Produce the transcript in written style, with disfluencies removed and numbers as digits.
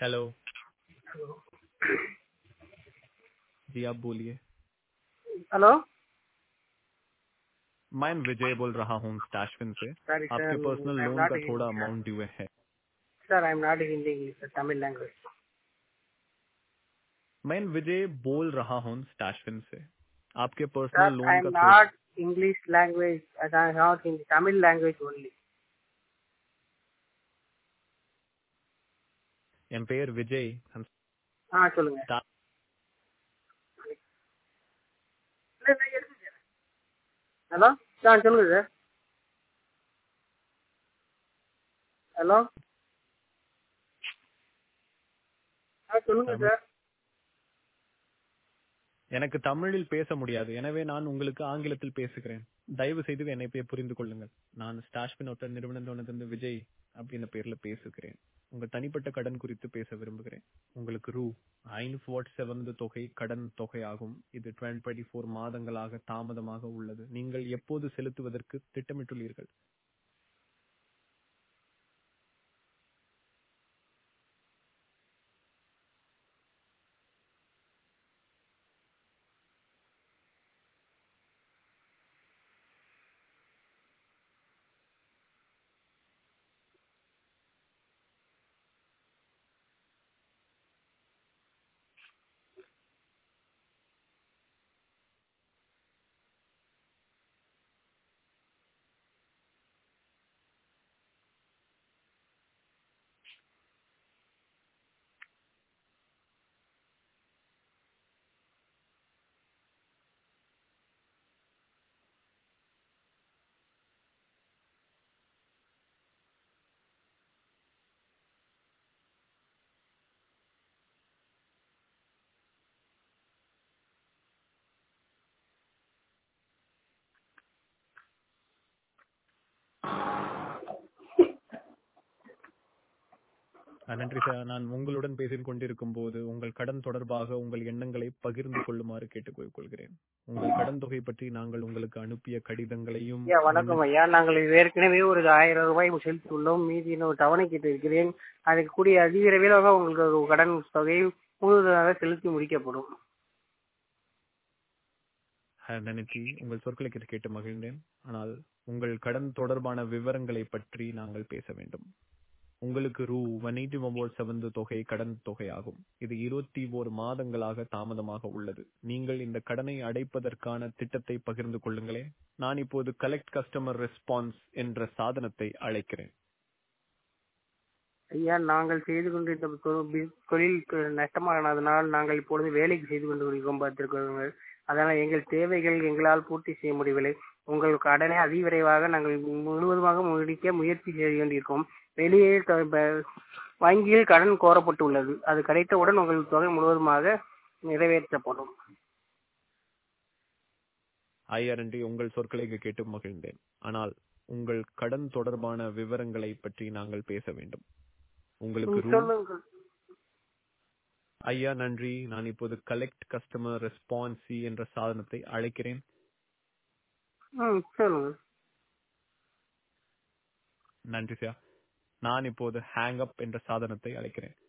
Hello जी, आप बोलिए। Hello. मैं विजय बोल रहा हूँ स्टैशविन से। Sorry sir, आपके पर्सनल I'm लोन not का in थोड़ा Sir, अमाउंट ड्यू है। sir, I'm not in English, sir, Tamil language. मैं विजय बोल रहा हूँ स्टैशविन से। आपके Sir, पर्सनल लोन का I'm थोड़ा not English language, as I'm not in Tamil language only. என் பெயர் விஜய். சொல்லுங்க. ஹலோ சார், சொல்லுங்க சார். ஹலோ சொல்லுங்க தமிழ் சார். எனக்கு தமிழில் பேச முடியாது, எனவே நான் உங்களுக்கு ஆங்கிலத்தில் பேசுகிறேன். தயவு செய்து என்னை புரிந்து கொள்ளுங்கள். நான் ஸ்டாஷ்பின் ஒட்ட நிறுவனத்திலிருந்து விஜய் அப்படின்ற பேர்ல பேசுகிறேன். உங்க தனிப்பட்ட கடன் குறித்து பேச விரும்புகிறேன். உங்களுக்கு ரூ 547 தொகை கடன் தொகை ஆகும். இது 2024 மாதங்களாக தாமதமாக உள்ளது. நீங்கள் எப்போது செலுத்துவதற்கு திட்டமிட்டுள்ளீர்கள்? நன்றி சார். நான் உங்களுடன் பேசிக் கொண்டிருக்கும் போது உங்கள் கடன் தொடர்பாக உங்கள் எண்ணங்களை பகிர்ந்து கொள்ளுமாறு கேட்டுக்கொள்கிறேன். உங்கள் கடன் தொகை பற்றி நாங்கள் உங்களுக்கு அனுப்பிய கடிதங்களையும் ஐயா வணக்கம் ஐயா. நாங்கள் ஏற்கனவே ஒரு 1000 ரூபாய் செலுத்தியுள்ளோம். மீதி இன்னொரு தவணை கேட்டு இருக்கிறேன். அதுக்கு கூடிய அதிவிரைவில் உங்களுக்கு கடன் தொகை முழுவதாக செலுத்தி முடிக்கப்படும். நினைத்தி உங்கள் சொற்களை கேட்டு மகிழ்ந்தேன். ஆனால் உங்கள் கடன் தொடர்பான விவரங்களை பற்றி நாங்கள் பேச வேண்டும். உங்களுக்கு ரூ 187 தொகை கடன் தொகை ஆகும். இது 21 மாதங்களாக தாமதமாக உள்ளது. நீங்கள் இந்த கடனை அடைப்பதற்கான திட்டத்தை பகிர்ந்து கொள்ளுங்களே. நான் இப்போது கலெக்ட் கஸ்டமர் ரெஸ்பான்ஸ் என்ற சாதனத்தை அழைக்கிறேன். ஐயா, நாங்கள் செய்து கொண்டிருந்த தொழில் நஷ்டமானதனால் நாங்கள் இப்பொழுது வேலைக்கு செய்து கொண்டு பார்த்திருக்கிறோம். அதனால் எங்கள் தேவைகள் எங்களால் பூர்த்தி செய்ய முடியவில்லை. உங்கள் கடனை அதிவிரைவாக நாங்கள் முழுவதுமாக முடிக்க முயற்சி செய்து கொண்டிருக்கோம். வெளியே வங்கியில் கடன் கோரப்பட்டுள்ளது. அது கிடைத்தவுடன் உங்கள் தொகை முழுவதுமாக நிறைவேற்றப்படும். ஐஆர்என்டி உங்கள் சொற்களை கேட்டு மகிழ்ந்தேன். ஆனால் உங்கள் கடன் தொடர்பான விவரங்களை பற்றி நாங்கள் பேச வேண்டும். உங்களுக்கு ஐயா நன்றி. நான் இப்போது கலெக்ட் கஸ்டமர் ரெஸ்பான்ஸ் என்ற சாதனத்தை அழைக்கிறேன். நன்றி சார். நான் இப்போது ஹேங் அப் என்ற சாதனத்தை அழைக்கிறேன்.